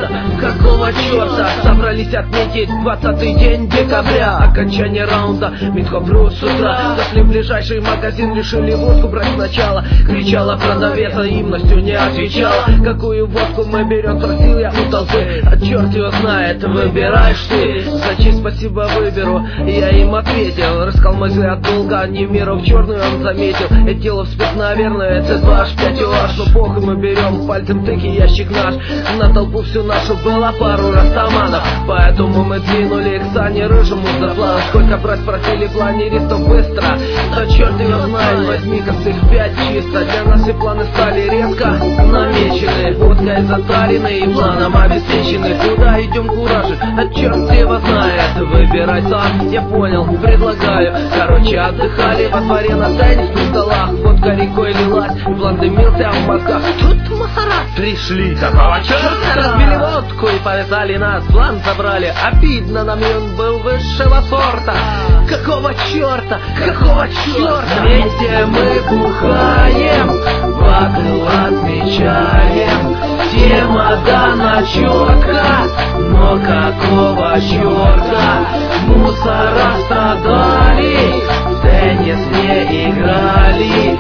Какого черта собрались отметить 20-й день декабря? Окончание раунда, Митко Брус с утра. Зашли в ближайший магазин, решили водку брать сначала. Кричала продавец, а имностью не отвечала. Какую водку мы берем, спросил я у толпы. А черт его знает, выбираешь ты. За честь спасибо выберу, я им ответил. Раскалмазил от долга, не в меру в черную он заметил. Это дело в спец, наверное, C2H5OH. Но похуй, мы берем пальцем тыки, ящик наш. На толпу всю нашу было пару растаманов. Поэтому мы двинули к Сане Рыжему за план. Сколько брать просили планеристов быстро? Да черт его знает, возьми-ка с их 5 чисто. Для нас все планы стали резко намечены. Водкой затарены и планом обеспечены. Куда идем, куражи? А черт его знает. Выбирай сам, я понял, предлагаю. Короче, отдыхали во дворе на теннисных столах. Водка рекой лилась, план дымился в мозгах. Тут мусора пришли, какого черта? Разбили водку и повязали нас, план забрали. Обидно, нам он был высшего сорта. Какого черта? Какого черта? Вместе мы бухаем, батл отмечаем. Тема дана четко, но какого черта? Мусора страдали, в теннис не играли.